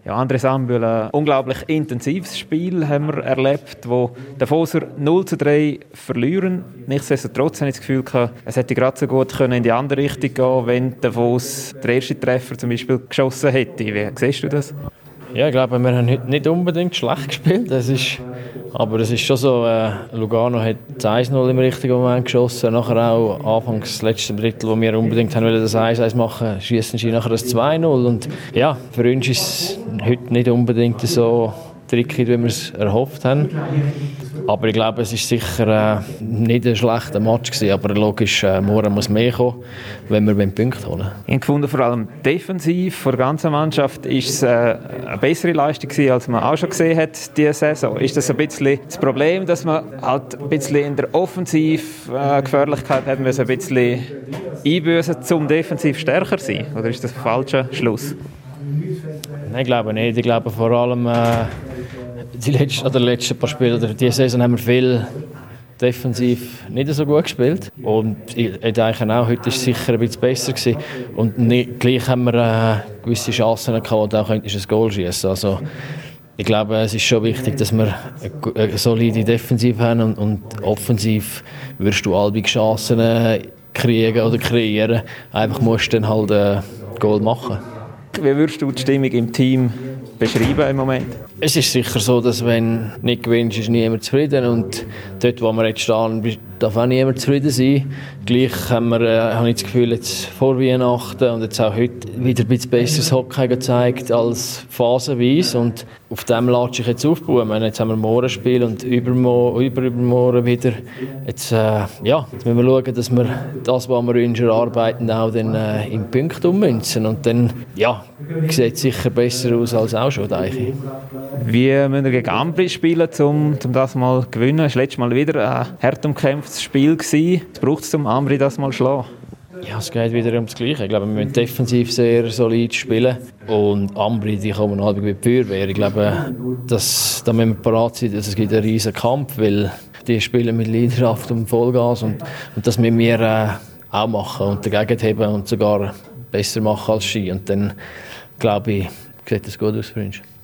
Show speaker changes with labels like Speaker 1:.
Speaker 1: Ja, Andres Ambühl, ein unglaublich intensives Spiel haben wir erlebt, wo der Foser 0-3 verlieren. Nichtsdestotrotz habe ich das Gefühl gehabt, es hätte gerade so gut in die andere Richtung gehen, wenn der Fos den ersten Treffer zum Beispiel geschossen hätte. Wie siehst du das?
Speaker 2: Ja, ich glaube, wir haben heute nicht unbedingt schlecht gespielt. Aber es ist schon so, Lugano hat 1-0 im richtigen Moment geschossen. Nachher auch anfangs das letzte Drittel, wo wir unbedingt haben wollen, das 1-1 machen, schießen sie nachher das 2-0. Und ja, für uns ist es heute nicht unbedingt so tricky, wie wir es erhofft haben. Aber ich glaube, es war sicher nicht ein schlechter Match gewesen. Aber logisch, morgen muss mehr kommen, wenn wir Punkte holen wollen.
Speaker 1: Ich habe gefunden, vor allem defensiv von der ganzen Mannschaft ist es eine bessere Leistung gewesen, als man auch schon gesehen hat diese Saison. Ist das ein bisschen das Problem, dass man halt ein bisschen in der Offensiv-Gefährlichkeit hat müssen, ein bisschen einbüßen, um defensiv stärker zu sein? Oder ist das ein falscher Schluss?
Speaker 2: Nein, ich glaube nicht. Ich glaube vor allem die letzten paar Spiele oder diese Saison haben wir viel defensiv nicht so gut gespielt. Und ich denke auch, heute war es sicher ein bisschen besser gewesen. Und gleich haben wir gewisse Chancen gehabt, wo du auch ein Goal schießen. Also ich glaube, es ist schon wichtig, dass wir eine solide Defensive haben und offensiv wirst du alle Chancen kriegen oder kreieren. Einfach musst du dann halt ein Goal machen.
Speaker 1: Wie würdest du die Stimmung im Team beschreiben im Moment?
Speaker 2: Es ist sicher so, dass wenn du nicht gewinnst, ist niemand zufrieden. Und dort, wo wir jetzt stehen, darf auch niemand zufrieden sein. Gleich habe ich das Gefühl, jetzt vor Weihnachten und jetzt auch heute wieder ein bisschen besseres Hockey gezeigt als phasenweise. Und auf dem lasse ich jetzt aufbauen. Jetzt haben wir morgen ein Spiel und übermorgen wieder. Jetzt müssen wir schauen, dass wir das, was wir uns erarbeiten, auch dann in Punkte ummünzen. Und dann sieht es sicher besser aus als auch schon, denke ich.
Speaker 1: Wie müssen wir gegen Ambri spielen, um das mal zu gewinnen? Das war letztes Mal wieder ein hart umkämpftes Spiel. Was braucht es, um Ambri das mal zu schlagen?
Speaker 2: Ja, es geht wieder ums Gleiche. Ich glaube, wir müssen defensiv sehr solid spielen. Und Ambri, die kommen halt mit Feuerwehr. Ich glaube, da müssen wir parat sein. Es gibt einen riesen Kampf, weil die spielen mit Leidenschaft und Vollgas. Und das müssen wir auch machen und dagegen heben und sogar besser machen als Ski. Und dann, glaube ich, sieht das gut aus für uns.